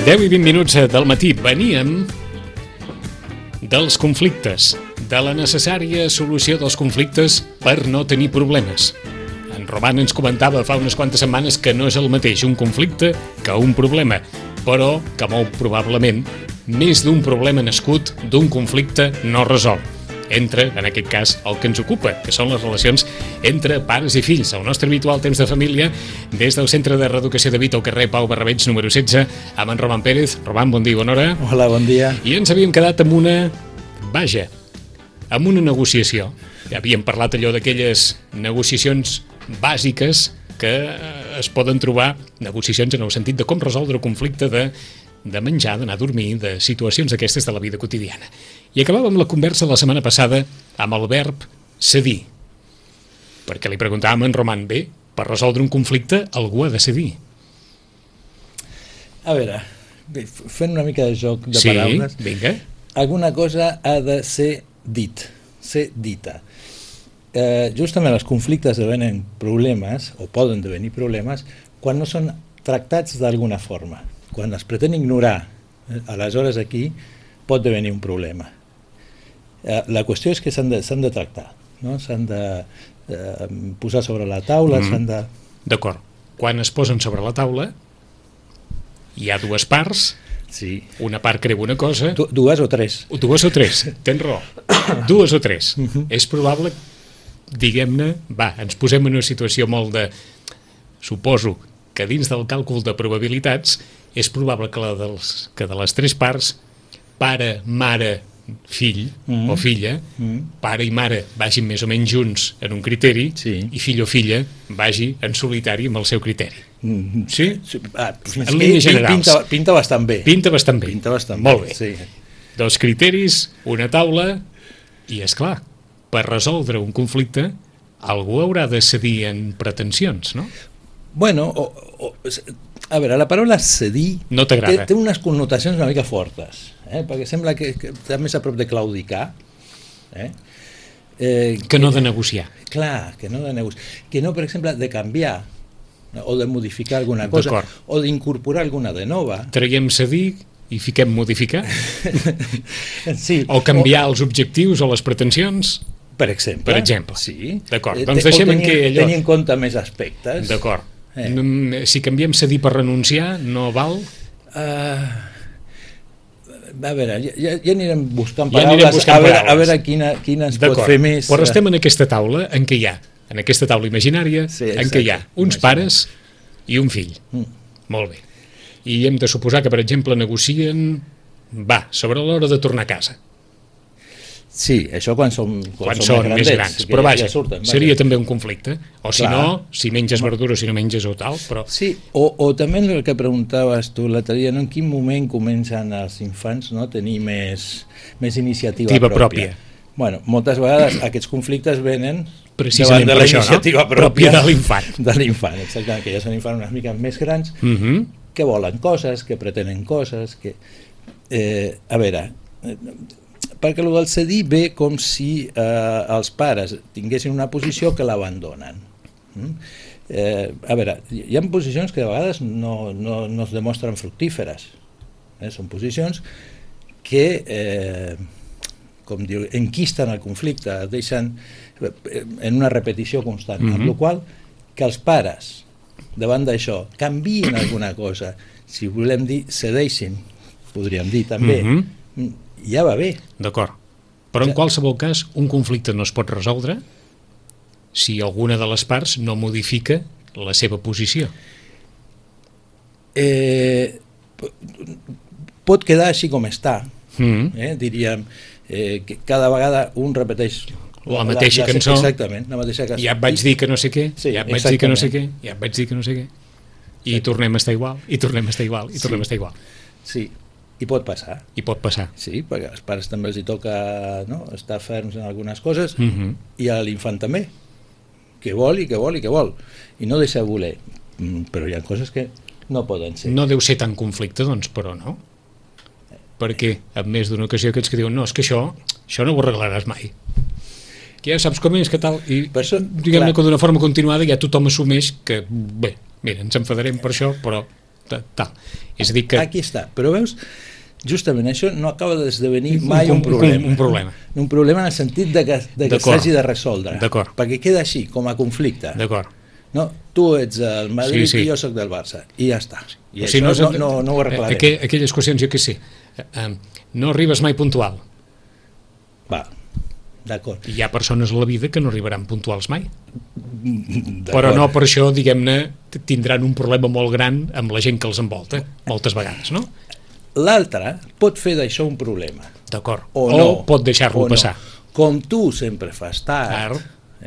10 i 20 minuts del matí. Veníem dels conflictes, de la necessària solució dels conflictes per no tenir problemes. En Roman ens comentava fa unes quantes setmanes que no és el mateix un conflicte que un problema, però que molt probablement més d'un problema nascut d'un conflicte no resolt. Entre, en aquest cas, el que ens ocupa, que són les relacions entre pares i fills. El nostre habitual temps de família, des del Centre de Reeducació de Vita al carrer Pau Barrabeig, número 16, amb en Roman Pérez. Roman, bon dia, bona hora. Hola, bon dia. I ens havíem quedat amb una negociació. Ja havíem parlat allò d'aquelles negociacions bàsiques que es poden trobar, negociacions en el sentit de com resoldre un conflicte de menjar, d'anar a dormir, de situacions aquestes de la vida quotidiana. I acabàvem la conversa la setmana passada amb el verb cedir, perquè li preguntàvem a en Roman, bé, per resoldre un conflicte algú ha de cedir. A veure, fent una mica de joc de paraules, vinga. Alguna cosa ha de ser ser dita. Justament els conflictes devenen problemes, o poden devenir problemes, quan no són tractats d'alguna forma. Quan es pretén ignorar, aleshores aquí pot devenir un problema. La qüestió és que s'han de tractar, no? S'han de posar sobre la taula, s'han de... D'acord. Quan es posen sobre la taula, hi ha dues parts, sí. Una part creu una cosa... Dues o tres. Dues o tres, tens raó. Dues o tres. És probable, diguem-ne, ens posem en una situació molt de... Suposo que dins del càlcul de probabilitats és probable que de les tres parts, pare, mare, fill o filla, pare i mare vagin més o menys junts en un criteri, sí. I fill o filla vagi en solitari amb el seu criteri. Sí? En línies generals. Pinta bastant bé. Pinta bastant bé. Molt bé. Sí. Dos criteris, una taula, i és clar, per resoldre un conflicte algú haurà de cedir en pretensions, no? Bueno, a veure, la paraula cedir no t'agrada. Té unes connotacions una mica fortes, perquè sembla que està més a prop de claudicar. Que no de negociar. Clar, que no de negociar. Que no, per exemple, de canviar, o de modificar alguna cosa, o d'incorporar alguna de nova. Traiem cedir i fiquem modificar? Sí. O canviar els objectius o les pretensions? Per exemple. Sí. D'acord, doncs deixem en què allò... Tenir en compte més aspectes. D'acord. Si canviem cedir per renunciar, no val? A veure, ja anirem buscant paraules, a veure quina ens pot fer més... Però estem en aquesta taula en què hi ha, en aquesta taula imaginària, en què hi ha uns pares i un fill. Molt bé. I hem de suposar que, per exemple, negocien, sobre l'hora de tornar a casa. Sí, això quan són més grans. Però vaja, seria també un conflicte. O si no, si menges verdura o si no menges o tal. Però... Sí, o també el que preguntaves tu l'altre dia, en quin moment comencen els infants a tenir més iniciativa pròpia. Bueno, moltes vegades aquests conflictes venen precisament davant de la iniciativa pròpia de l'infant. De l'infant, exactament, que ja són infants una mica més grans, que volen coses, que pretenen coses, que... A veure... Perquè el del cedir ve com si els pares tinguessin una posició que l'abandonen. A veure, hi ha posicions que de vegades no es demostren fructíferes. Són posicions que, com diu, enquisten el conflicte, deixen en una repetició constant, amb la qual que els pares, davant d'això, canviïn alguna cosa, si volem dir cedeixin, podríem dir també, ja va bé. D'acord. Però en qualsevol cas, un conflicte no es pot resoldre si alguna de les parts no modifica la seva posició. Pot quedar així com està. Diríem que cada vegada un repeteix la mateixa cançó. Exactament, la mateixa cançó. Ja et vaig dir que no sé què, ja et vaig dir que no sé què, ja et vaig dir que no sé què. I tornem a estar igual, i tornem a estar igual, i tornem a estar igual. Sí. I pot passar. I pot passar. Sí, perquè als pares també els toca estar ferms en algunes coses i a l'infant també, que vol i que vol i que vol, i no deixa voler. Però hi ha coses que no poden ser. No deu ser tan conflicte, doncs, però no. Perquè en més d'una ocasió aquests que diuen no, és que això no ho arreglaràs mai. Que ja saps com és, que tal, i diguem-ne que d'una forma continuada ja tothom assumeix que, bé, mira, ens enfadarem per això, però tal. És a dir que... Aquí està, però veus, justament això no acaba d'esdevenir mai un problema. Un problema. Un problema en el sentit de que s'hagi de resoldre. D'acord. Perquè queda així, com a conflicte. D'acord. No? Tu ets el Madrid i jo soc del Barça. I ja està. I això no ho arreglarem. Aquelles qüestions, jo què sé, no arribes mai puntual. Va, d'acord. Hi ha persones a la vida que no arribaran puntuals mai. Però no per això, diguem-ne, tindran un problema molt gran amb la gent que els envolta, moltes vegades, no? L'altre pot fer d'això un problema. D'acord. O no. Pot deixar-lo passar. Com tu sempre fas tard,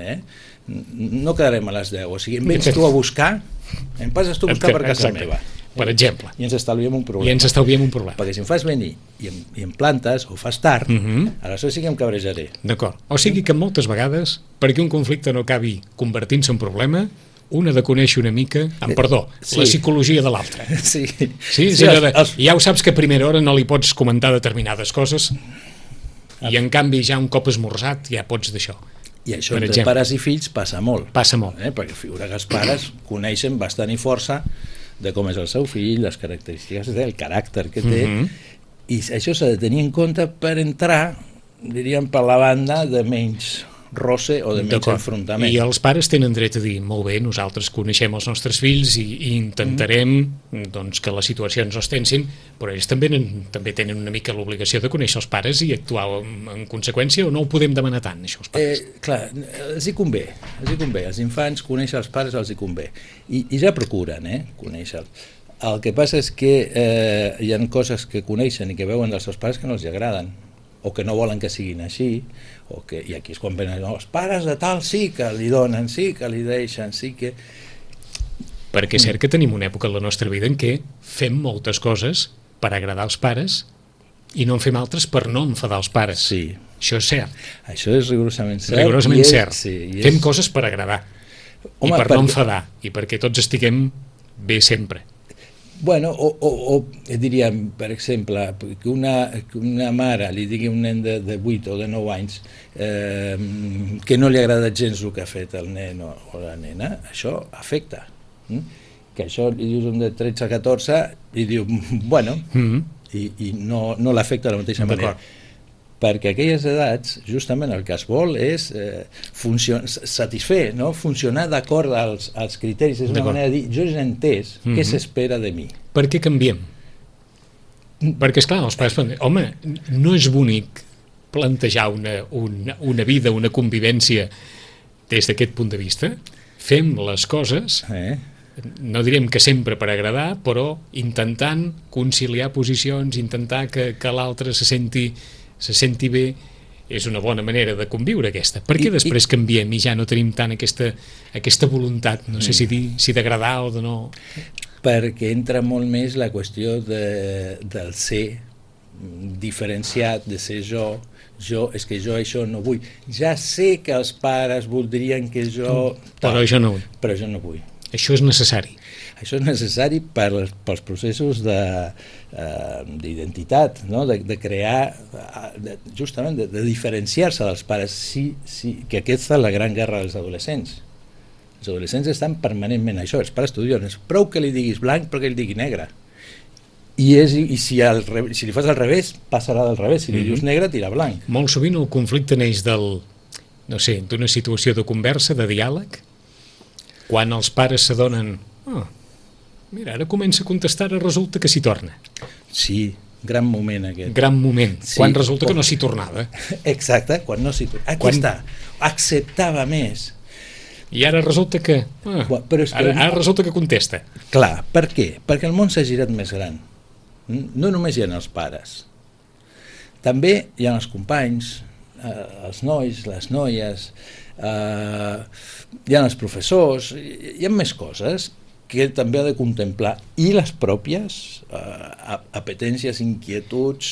no quedarem a les 10. O sigui, em vens tu a buscar, em passes tu a buscar per casa meva. Per exemple. I ens estalviem un problema. Perquè si em fas venir i em plantes o fas tard, aleshores sí que em cabrejaré. D'acord. O sigui que moltes vegades, perquè un conflicte no acabi convertint-se en problema, un ha de conèixer una mica, la psicologia de l'altre. Sí. Ja ho saps que a primera hora no li pots comentar determinades coses i en canvi ja un cop esmorzat ja pots d'això. I això entre pares i fills passa molt. Passa molt. Perquè figura que els pares coneixen bastant i força de com és el seu fill, les característiques del caràcter que té, i això s'ha de tenir en compte per entrar, diríem, per la banda de menys roce o de menys enfrontament. I els pares tenen dret a dir, molt bé, nosaltres coneixem els nostres fills i intentarem doncs, que les situacions no es tensin, però ells també tenen una mica l'obligació de conèixer els pares i actuar en conseqüència, o no ho podem demanar tant, això, els pares? Clar, els hi convé, els infants conèixer els pares els hi convé, i ja procuren conèixer-los. El que passa és que hi ha coses que coneixen i que veuen dels seus pares que no els agraden, o que no volen que siguin així, i aquí és quan venen els pares de tal sí que li donen, sí que li deixen, sí que... Perquè és cert que tenim una època en la nostra vida en què fem moltes coses per agradar als pares i no en fem altres per no enfadar els pares. Sí. Això és cert. Això és rigorosament cert. Rigorosament cert. Fem coses per agradar i per no enfadar i perquè tots estiguem bé sempre. Bueno, o diríem, per exemple, que una mare li digui a un nen de 8 o de 9 anys que no li agrada gens el que ha fet el nen o la nena, això afecta. Que això li dius un de 13 a 14 i diu, bueno, i no l'afecta de la mateixa manera. Perquè a aquelles edats, justament el que es vol és satisfer, funcionar d'acord als criteris. És una manera de dir, jo ja he entès què s'espera de mi. Per què canviem? Perquè, esclar, els pares poden dir, home, no és bonic plantejar una vida, una convivència des d'aquest punt de vista? Fem les coses, no direm que sempre per agradar, però intentant conciliar posicions, intentar que l'altre se senti bé, és una bona manera de conviure aquesta. Per què després canviem i ja no tenim tant aquesta voluntat, no sé si d'agradar o de no... Perquè entra molt més la qüestió del ser diferenciat, de ser és que jo això no vull. Ja sé que els pares voldrien que jo... Però jo no vull. Però jo no vull. Això és necessari. Això és necessari pels processos d'identitat, de crear, justament de diferenciar-se dels pares, que aquesta és la gran guerra dels adolescents. Els adolescents estan permanentment això, els pares t'ho diuen, és prou que li diguis blanc perquè ell digui negre. I si li fas al revés, passarà del revés, si li dius negre, tira blanc. Molt sovint el conflicte neix d'una situació de conversa, de diàleg, quan els pares s'adonen, mira, ara comença a contestar, ara resulta que s'hi torna. Sí, gran moment aquest. Gran moment, quan resulta que no s'hi tornava. Exacte, quan no s'hi tornava. Aquí està, acceptava més. I ara resulta que... Ara resulta que contesta. Clar, per què? Perquè el món s'ha girat més gran. No només hi ha els pares. També hi ha els companys, els nois, les noies, hi ha els professors, hi ha més coses que també ha de contemplar, i les pròpies apetències, inquietuds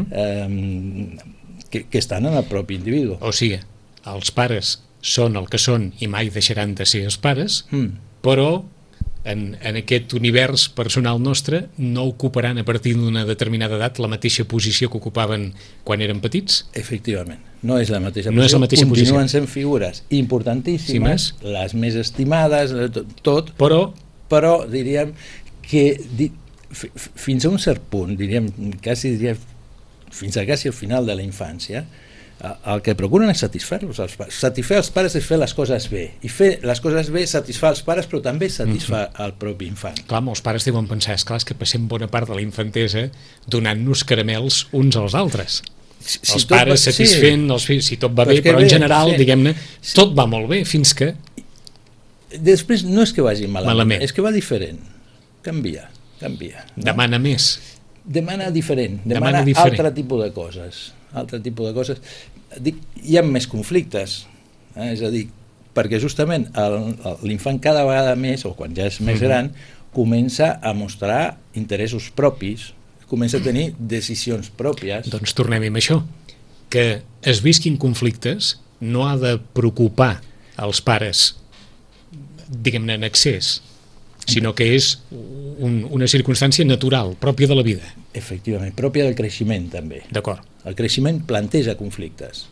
que estan en el propi individu. O sigui, els pares són el que són i mai deixaran de ser els pares, però en aquest univers personal nostre no ocuparan a partir d'una determinada edat la mateixa posició que ocupaven quan eren petits? Efectivament, no és la mateixa posició. Continuen sent figures importantíssimes, les més estimades, tot, però diríem que fins a un cert punt, diria, fins a quasi al final de la infància, el que procuren és satisfer-los els pares. Satisfer els pares és fer les coses bé, i fer les coses bé satisfà els pares, però també satisfà el propi infant. Clar, molts pares deuen pensar, és que passem bona part de la infantesa donant-nos caramels uns als altres. Els pares satisfent els fills, si tot va bé, però en general, diguem-ne, tot va molt bé, fins que... Després no és que vagi malament. És que va diferent. Canvia. Demana més. Demana diferent. Demana altre tipus de coses. Dic, hi ha més conflictes, és a dir, perquè justament l'infant cada vegada més, o quan ja és més gran, comença a mostrar interessos propis, comença a tenir decisions pròpies. Doncs tornem amb això, que es visquin conflictes no ha de preocupar els pares, diguem-ne, en excés, sinó que és una circumstància natural, pròpia de la vida. Efectivament, pròpia del creixement també. D'acord. El creixement planteja conflictes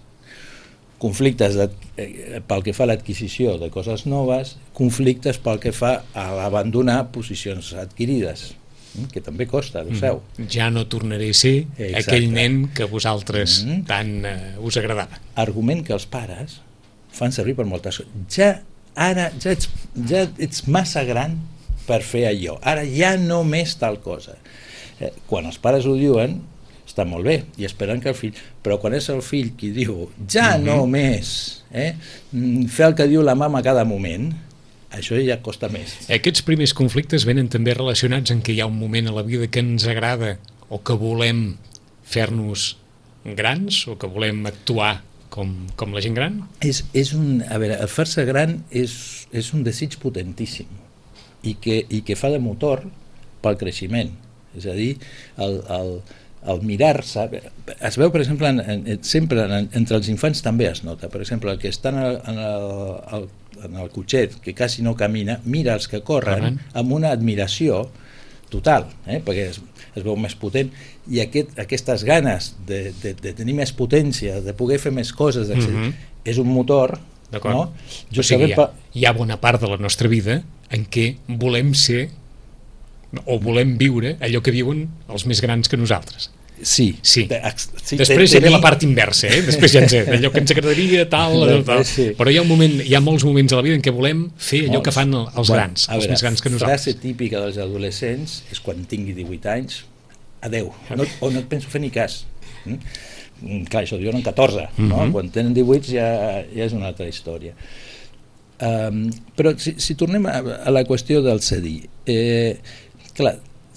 pel que fa a l'adquisició de coses noves, conflictes pel que fa a abandonar posicions adquirides, que també costa, ho sabeu. Ja no tornaré a ser aquell nen que vosaltres tant us agradava. Argument que els pares fan servir per moltes coses. Ja ets massa gran per fer allò, ara ja no més tal cosa. Quan els pares ho diuen està molt bé i esperen que el fill, però quan és el fill qui diu ja no més, fer el que diu la mama a cada moment, això ja costa més. Aquests primers conflictes venen també relacionats en què hi ha un moment a la vida que ens agrada o que volem fer-nos grans o que volem actuar com la gent gran? A veure, el fer-se gran és un desig potentíssim i que fa de motor pel creixement. És a dir, el mirar-se... Es veu, per exemple, sempre entre els infants també es nota. Per exemple, el que està en el cotxet, que quasi no camina, mira els que corren amb una admiració total, perquè es veu més potent, i aquestes ganes de tenir més potència, de poder fer més coses, és un motor. D'acord. O sigui, hi ha bona part de la nostra vida en què volem ser o volem viure allò que viuen els més grans que nosaltres. Sí. Després hi ha la part inversa, després ja allò que ens agradaria, tal. Però hi ha molts moments a la vida en què volem fer allò que fan els grans, els més grans que nosaltres. La frase típica dels adolescents és quan tingui 18 anys, adeu, o no et penso fer ni cas. Clar, això ho diuen en 14, quan tenen 18 ja és una altra història. Però si tornem a la qüestió del cedir, clar,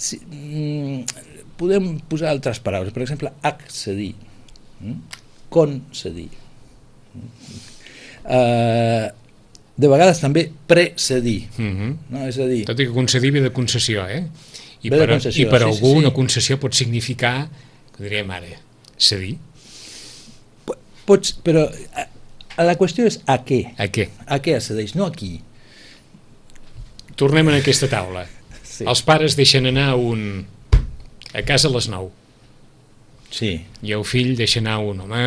podem posar altres paraules, per exemple, accedir, concedir, de vegades també precedir, és a dir... Tot i que concedir ve de concessió, i per algú una concessió pot significar, que diríem ara, cedir. Però la qüestió és a què? A què? A què accedeix, no a qui. Tornem a aquesta taula. Els pares deixen anar a casa a les 9. Sí. I el fill deixa anar un home.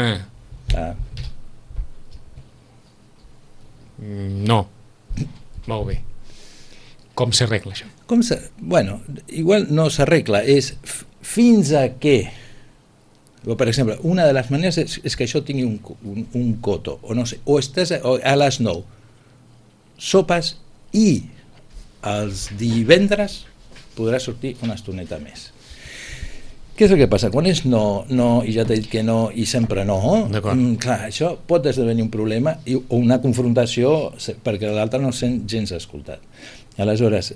No. Molt bé. Com s'arregla això? Bueno, igual no s'arregla, és fins a què. Per exemple, una de les maneres és que això tingui un coto, o no sé, o estàs a les 9, sopes i els divendres podràs sortir una estoneta més. Què és el que passa? Quan és no, i ja t'he dit que no, i sempre no, clar, això pot esdevenir un problema o una confrontació perquè l'altre no sent gens escoltat. Aleshores,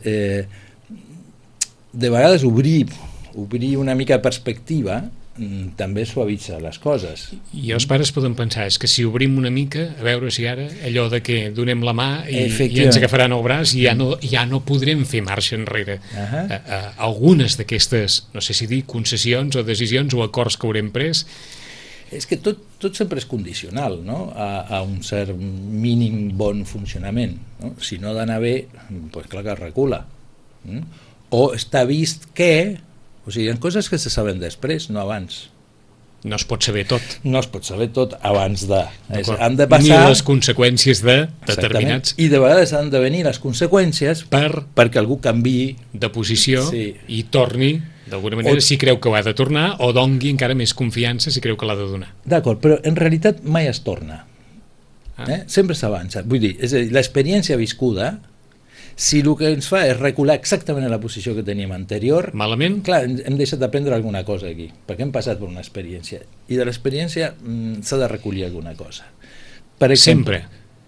de vegades obrir una mica de perspectiva també suavitza les coses. I els pares poden pensar, és que si obrim una mica, a veure si ara allò de que donem la mà i ens agafaran el braç i ja no podrem fer marxa enrere. Algunes d'aquestes, no sé si dir concessions o decisions o acords que haurem pres. És que tot sempre és condicional, no? A un cert mínim bon funcionament, no? Si no ha d'anar bé, doncs clar que es recula. O està vist que... O sigui, hi ha coses que se saben després, no abans. No es pot saber tot. No es pot saber tot abans de. Han de passar... Ni les conseqüències de determinats... I de vegades han de venir les conseqüències perquè algú canviï de posició i torni, d'alguna manera, si creu que ho ha de tornar, o dongui encara més confiança si creu que l'ha de donar. D'acord, però en realitat mai es torna. Sempre s'avança. Vull dir, és a dir, l'experiència viscuda, si el que ens fa és recular exactament a la posició que teníem anterior... Malament? Clar, hem deixat d'aprendre alguna cosa aquí, perquè hem passat per una experiència. I de l'experiència s'ha de recollir alguna cosa. Per exemple,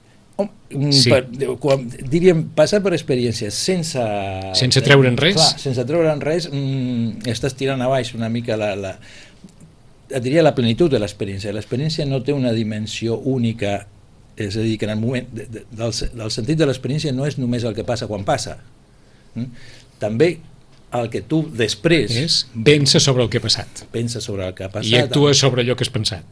sempre? Diríem, passar per experiències sense treure'n res? Clar, sense treure'n res, estàs tirant a baix una mica diria la plenitud de l'experiència. L'experiència no té una dimensió única. És a dir, que en el moment del sentit de l'experiència no és només el que passa quan passa. També el que tu després... Pensa sobre el que ha passat. Pensa sobre el que ha passat. I actua sobre allò que has pensat.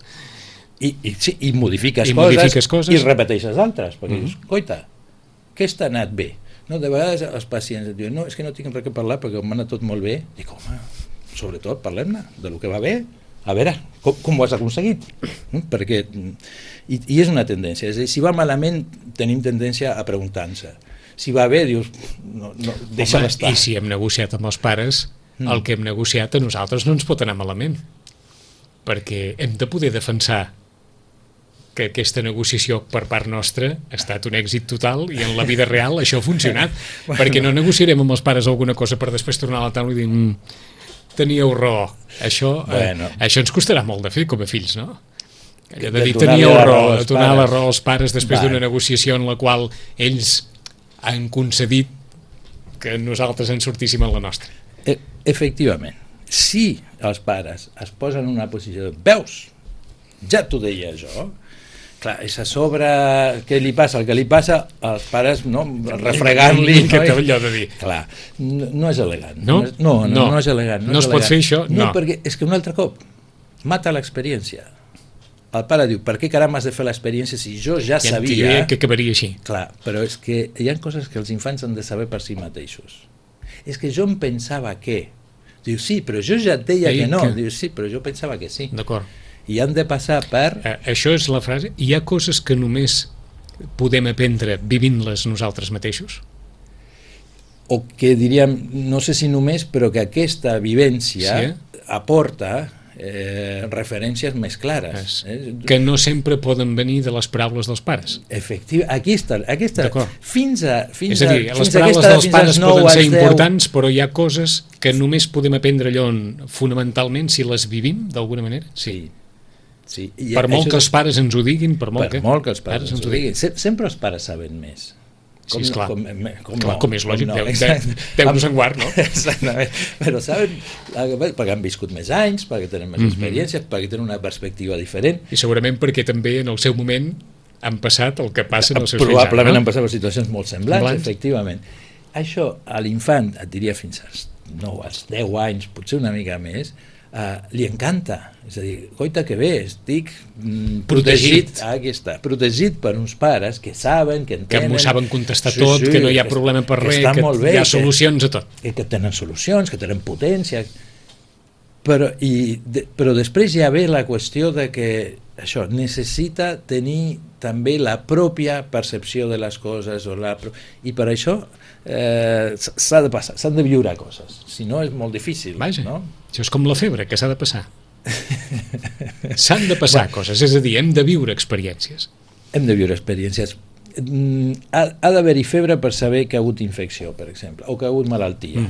I modifiques coses i repeteixes altres. Perquè dius, coita, què t'ha anat bé? No, de vegades els pacients et diuen, no, és que no tinc res que parlar perquè m'ha anat tot molt bé. Dic, home, sobretot parlem-ne de lo que va bé. A veure, com ho has aconseguit? Perquè, i és una tendència, és a dir, si va malament tenim tendència a preguntar-nos. Si va bé, dius, no, deixa'l estar. I si hem negociat amb els pares, el que hem negociat a nosaltres no ens pot anar malament, perquè hem de poder defensar que aquesta negociació per part nostra ha estat un èxit total i en la vida real això ha funcionat, perquè no negociarem amb els pares alguna cosa per després tornar a la taula i dir... teníeu raó. Això ens costarà molt de fer com a fills, no? Allò de dir teníeu raó, de donar la raó als pares després d'una negociació en la qual ells han concedit que nosaltres en sortíssim en la nostra. Efectivament, si els pares es posen en una posició de veus, ja t'ho deia jo, clar, és a sobre què li passa, el que li passa als pares, no, refregant-li, allò de dir. Clar, no és elegant. No és elegant. No es pot fer això? No, perquè és que un altre cop mata l'experiència. El pare diu, per què caram has de fer l'experiència si jo ja sabia que acabaria així? Clar, però és que hi ha coses que els infants han de saber per si mateixos. És que jo em pensava que... Diu, sí, però jo ja et deia que no. Diu, sí, però jo pensava que sí. D'acord. I han de passar per... Això és la frase. Hi ha coses que només podem aprendre vivint-les nosaltres mateixos? O que diríem, no sé si només, però que aquesta vivència aporta referències més clares. Que no sempre poden venir de les paraules dels pares. Efectivament, aquí està. Fins a és a dir, les paraules dels pares poden ser importants, però hi ha coses que només podem aprendre allò fonamentalment si les vivim d'alguna manera. Sí. Per molt que els pares ens ho diguin, per molt que els pares ens ho diguin. Sempre els pares saben més. Sí, esclar. Com és lògic, Déu-nos en guard, no? Exactament. Però saben, perquè han viscut més anys, perquè tenen més experiències, perquè tenen una perspectiva diferent. I segurament perquè també en el seu moment han passat el que passa en els seus fills. Probablement han passat per situacions molt semblants, efectivament. Això a l'infant, et diria fins als 9, als 10 anys, potser una mica més, li encanta. És a dir, coita que bé, estic protegit. Aquí està, protegit per uns pares que saben, que entenen... Que m'ho saben contestar tot, que no hi ha problema per res, que hi ha solucions a tot. Que tenen solucions, que tenen potència. Però després ja ve la qüestió de que això necessita tenir també la pròpia percepció de les coses, i per això s'ha de passar, s'han de viure coses, si no és molt difícil. Vaja, no? Això és com la febre, que s'ha de passar. S'han de passar coses, és a dir, hem de viure experiències. Hem de viure experiències. Ha d'haver-hi febre per saber que ha hagut infecció, per exemple, o que ha hagut malaltia.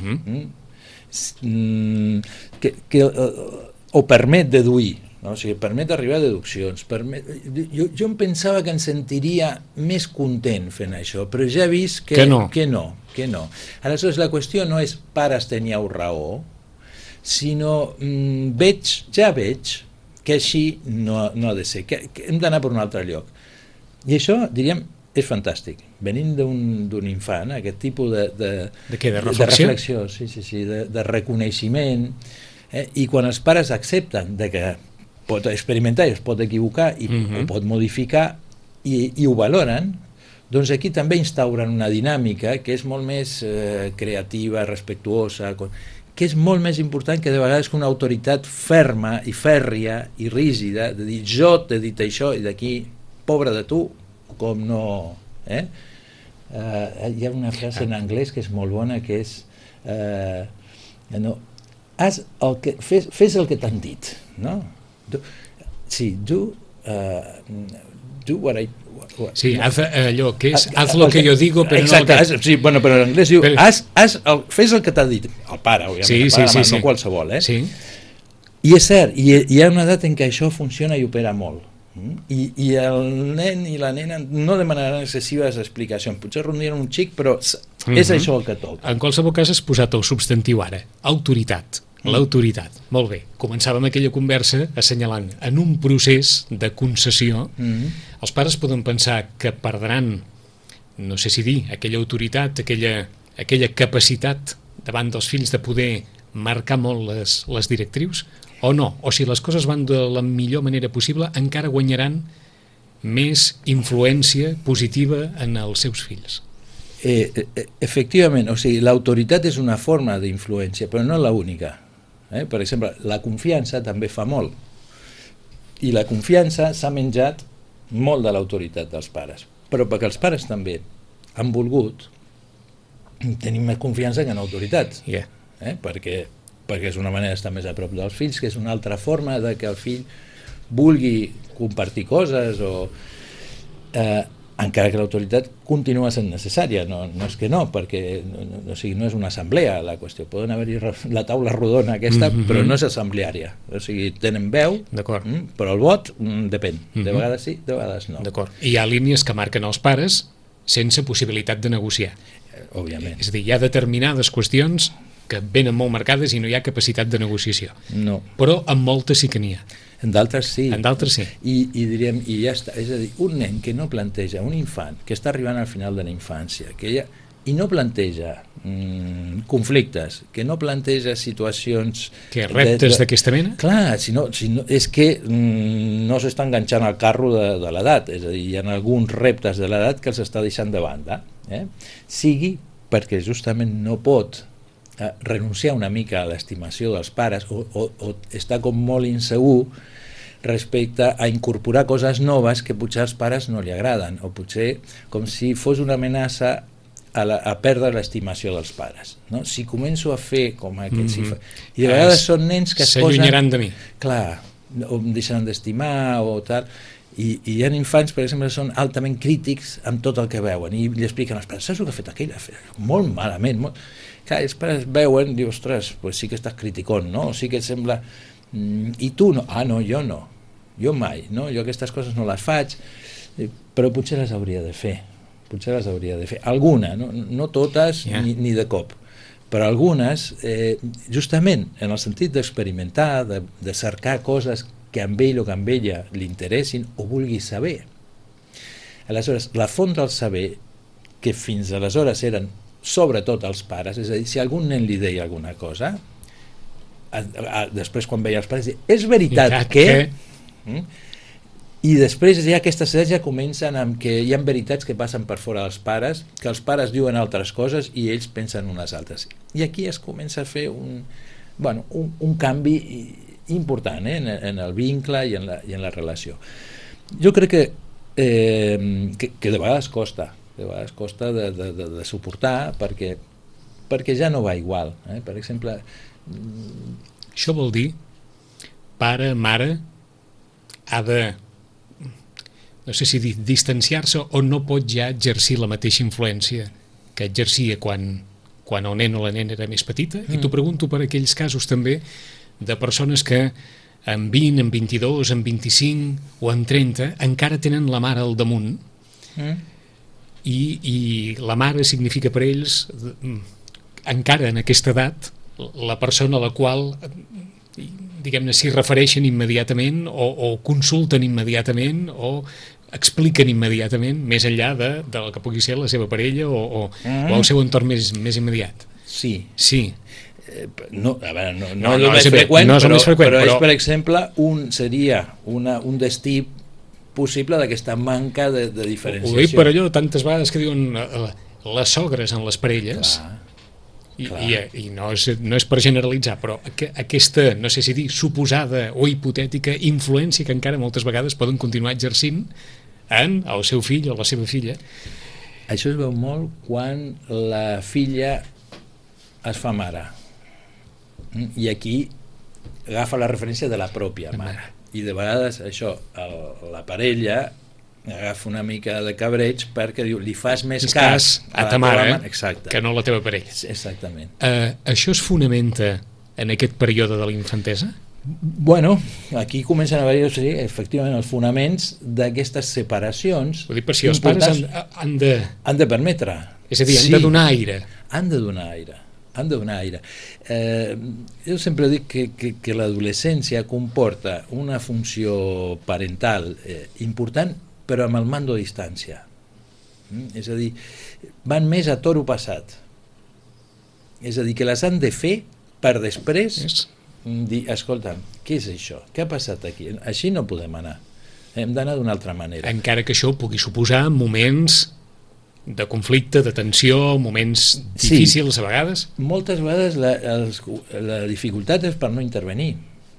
O permet deduir, no? O sigui, permet arribar a deduccions. Jo em pensava que em sentiria més content fent això, però ja he vist que no. Aleshores, la qüestió no és pares teníeu raó, sinó ja veig que així no ha de ser, que hem d'anar per un altre lloc. I això, diríem, és fantàstic. Venint d'un infant, aquest tipus de reflexió, de reconeixement, i quan els pares accepten que pot experimentar i es pot equivocar i ho pot modificar i ho valoren, doncs aquí també instauren una dinàmica que és molt més creativa, respectuosa, que és molt més important que de vegades que una autoritat ferma i fèrria i rígida, de dir jo t'he dit això i d'aquí, pobre de tu, com no... hi ha una frase en anglès que és molt bona, que és no, fes el que t'han dit, no? Do what I... Sí, allò que és haz lo que yo digo, però exacte, no el que... Sí, bueno, però en anglès diu fes el que t'ha dit el pare, òbviament, sí. No qualsevol, Sí. I és cert, hi ha una edat en què això funciona i opera molt, i el nen i la nena no demanaran excessives explicacions, potser rondiran un xic, però és això el que toca. En qualsevol cas has posat el substantiu ara, autoritat. L'autoritat. Molt bé. Començàvem aquella conversa assenyalant en un procés de concessió. Els pares poden pensar que perdran, no sé si dir, aquella autoritat, aquella capacitat davant dels fills de poder marcar molt les directrius, o no? O si les coses van de la millor manera possible, encara guanyaran més influència positiva en els seus fills. Efectivament, o sigui, l'autoritat és una forma d'influència, però no l'única. Per exemple, la confiança també fa molt, i la confiança s'ha menjat molt de l'autoritat dels pares, però perquè els pares també han volgut tenir més confiança que en autoritat, perquè és una manera d'estar més a prop dels fills, que és una altra forma de que el fill vulgui compartir coses, o encara que l'autoritat continua sent necessària, no és que no, perquè no és una assemblea la qüestió, poden haver-hi la taula rodona aquesta, però no és assembleària, o sigui, tenen veu, però el vot depèn, de vegades sí, de vegades no. D'acord. I hi ha línies que marquen els pares sense possibilitat de negociar. Òbviament. És a dir, hi ha determinades qüestions que venen molt marcades i no hi ha capacitat de negociació. No. Però en moltes sí que n'hi ha. En d'altres sí. En d'altres sí. I diríem, i ja està. És a dir, un nen que no planteja, un infant que està arribant al final de la infància, i no planteja conflictes, que no planteja situacions... Que reptes d'aquesta mena? Clar, si no, és que no s'està enganxant al carro de l'edat, és a dir, hi ha alguns reptes de l'edat que els està deixant de banda. Sigui perquè justament no pot renunciar una mica a l'estimació dels pares o està com molt insegur respecte a incorporar coses noves que potser als pares no li agraden, o potser com si fos una amenaça a perdre l'estimació dels pares, no? Si començo a fer com aquest i de vegades són nens que es posen... S'allunyaran de mi. Clar, o em deixaran d'estimar o tal, i hi ha infants, per exemple, que són altament crítics amb tot el que veuen i li expliquen als pares, saps el que ha fet aquell? Molt malament, molt... Clar, els pares veuen, diu, ostres, pues sí que estàs criticón, no? O sí que et sembla... I tu no? Ah, no, jo no. Jo mai, no? Jo aquestes coses no les faig, però potser les hauria de fer. Potser les hauria de fer. Alguna, no totes ni de cop, però algunes, justament en el sentit d'experimentar, de cercar coses que amb ell o que amb ella li interessin o vulgui saber. Aleshores, la font del saber, que fins aleshores eren sobretot els pares, és a dir, si algun nen li deia alguna cosa, després quan veia els pares, és veritat que... I després ja aquestes idees ja comencen amb que hi ha veritats que passen per fora dels pares, que els pares diuen altres coses i ells pensen unes altres. I aquí es comença a fer un canvi important en el vincle i en la relació. Jo crec que de vegades costa, de suportar perquè ja no va igual. Per exemple... Això vol dir pare, mare ha de, no sé si distanciar-se o no pot ja exercir la mateixa influència que exercia quan el nen o la nena era més petita, i t'ho pregunto per aquells casos també de persones que amb 20, amb 22, amb 25 o amb 30 encara tenen la mare al damunt, i la mare significa per ells, encara en aquesta edat, la persona a la qual, diguem-ne, s'hi refereixen immediatament o consulten immediatament o expliquen immediatament, més enllà del que pugui ser la seva parella o el seu entorn més immediat. Sí. No és el més freqüent, però és, per exemple, seria un destí possible d'aquesta manca de diferenciació. Ho dic per allò tantes vegades que diuen les sogres en les parelles. I no és per generalitzar, però aquesta, no sé si dir, suposada o hipotètica influència que encara moltes vegades poden continuar exercint en el seu fill o la seva filla. Això es veu molt quan la filla es fa mare. I aquí agafa la referència de la pròpia mare. I de vegades això, la parella agafa una mica de cabreig perquè diu, li fas més cas a ta mare que no a la teva parella. Exactament. Això es fonamenta en aquest període de la infantesa? Bueno, aquí comencen a haver-hi efectivament els fonaments d'aquestes separacions. Ho dic per si els pares han de permetre. És a dir, han de donar aire. Han de donar aire. Jo sempre dic que l'adolescència comporta una funció parental important, però amb el mando a distància. És a dir, van més a toro passat. És a dir, que les han de fer per després dir, escolta'm, què és això? Què ha passat aquí? Així no podem anar. Hem d'anar d'una altra manera. Encara que això pugui suposar moments de conflicte, de tensió, moments difícils a vegades? Moltes vegades la dificultat és per no intervenir.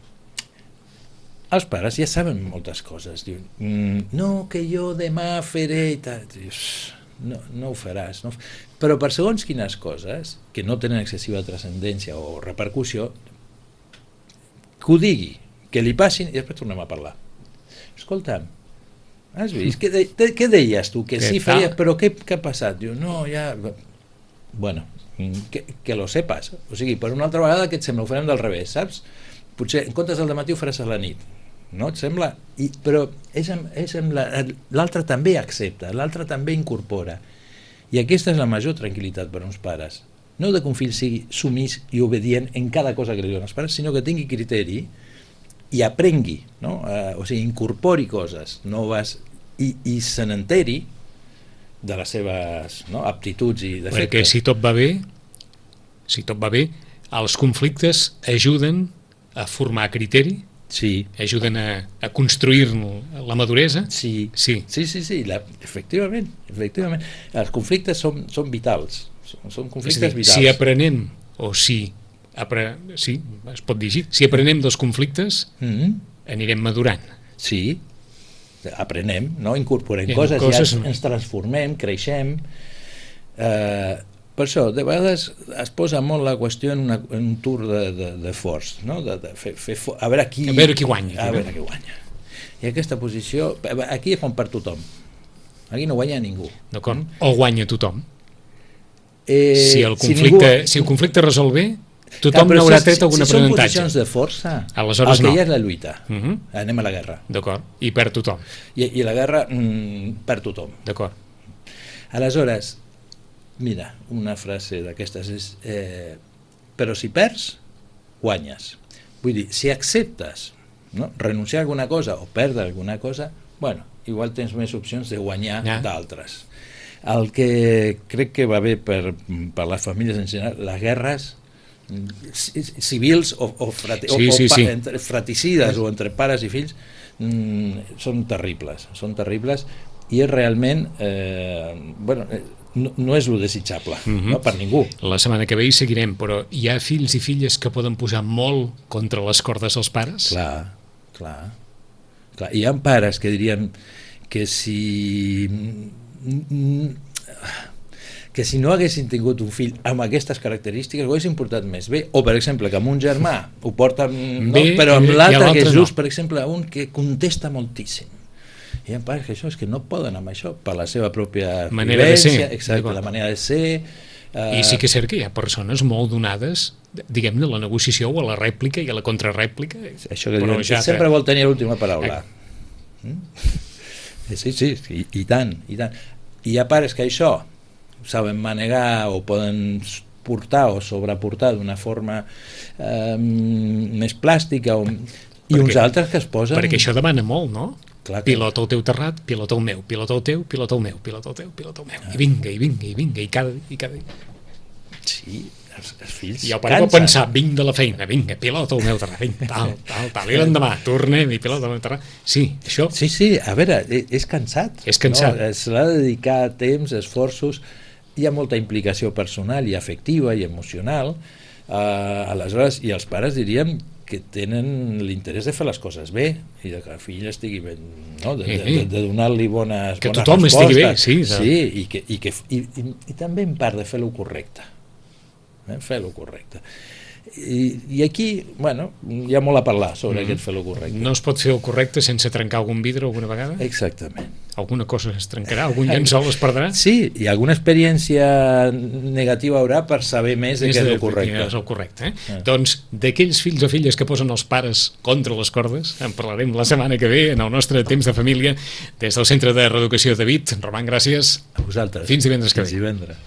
Els pares ja saben moltes coses. Diuen, no, que jo demà faré i tal. Dius, no ho faràs. No. Però per segons quines coses, que no tenen excessiva transcendència o repercussió, que ho digui, que li passin i després tornem a parlar. Escolta'm, has vist? Què deies tu? Que sí faries, però què ha passat? Diu, no, ja... Bueno, que lo sepas. O sigui, per una altra vegada que et sembla, ho farem del revés, saps? Potser en comptes del dematí ho faràs a la nit. No et sembla? Però l'altre també accepta, l'altre també incorpora. I aquesta és la major tranquil·litat per uns pares. No de que un fill sigui sumís i obedient en cada cosa que li donen els pares, sinó que tingui criteri i aprengui, no? O sigui, incorpori coses noves i se n'enteri de les seves aptituds i defectes. Perquè si tot va bé, els conflictes ajuden a formar criteri, ajuden a construir la maduresa. Sí, efectivament. Els conflictes són vitals. Són conflictes vitals. Si aprenem, es pot dir així, si aprenem dels conflictes, anirem madurant. Sí, aprenem, no? Incorporem coses, ja ens transformem, creixem. Per això, de vegades es posa molt la qüestió en un tour de forç, no? A veure qui guanya. I aquesta posició, aquí és com per tothom. Aquí no guanya ningú. D'acord, o guanya tothom. Si el conflicte resol bé, tothom n'haurà tret algun aprenentatge. Si són posicions de força, aleshores el que hi ha és la lluita. Anem a la guerra. D'acord, i perd tothom. I la guerra perd tothom. D'acord. Aleshores, mira, una frase d'aquestes és però si perds, guanyes. Vull dir, si acceptes renunciar a alguna cosa o perdre alguna cosa, bueno, igual tens més opcions de guanyar d'altres. El que crec que va bé per les famílies en general, les guerres civils o fraticides o entre pares i fills són terribles i és realment no és lo desitjable per ningú. La setmana que ve hi seguirem, però hi ha fills i filles que poden posar molt contra les cordes els pares? Clar. Hi ha pares que dirien que si no haguessin tingut un fill amb aquestes característiques ho haguessin portat més bé, o per exemple que amb un germà ho porta bé, però amb l'altre que és just, per exemple, un que contesta moltíssim. Hi ha pares que això és que no poden amb això per la seva pròpia manera de ser. Exacte, la manera de ser. I sí que és cert que hi ha persones molt donades, diguem-ne, a la negociació o a la rèplica i a la contrarèplica. Això que diuen, sempre vol tenir l'última paraula. Sí, i tant. I hi ha pares que això saben manegar o poden portar o sobreportar d'una forma més plàstica i uns altres que es posen... Perquè això demana molt, no? Pilota el teu terrat, pilota el meu, pilota el teu, pilota el meu, pilota el teu, pilota el meu, i vinga, i cada dia. Sí, els fills i el pare pot pensar, vinc de la feina, vinga, pilota el meu terrat, vinga, tal, i l'endemà tornem i pilota el meu terrat. Sí, això... Sí, a veure, és cansat. És cansat. Se l'ha de dedicar temps, esforços, hi ha molta implicació personal i afectiva i emocional, aleshores, i els pares diríem que tenen l'interès de fer les coses bé i de que el fill estigui ben, no? de donar-li bones que tothom estigui bé, sí, i també en part de fer-lo correcte, fer-lo correcte. I aquí, bueno, hi ha molt a parlar sobre aquest fer-lo correcte. No es pot fer el correcte sense trencar algun vidre alguna vegada? Exactament. Alguna cosa es trencarà? Algun llençol es perdrà? Sí, i alguna experiència negativa haurà per saber més de què és el correcte. És el correcte, Doncs d'aquells fills o filles que posen els pares contra les cordes, en parlarem la setmana que ve en el nostre Temps de Família des del Centre de Reeducació David. Roman, gràcies. A vosaltres. Fins divendres que ve. Fins divendres.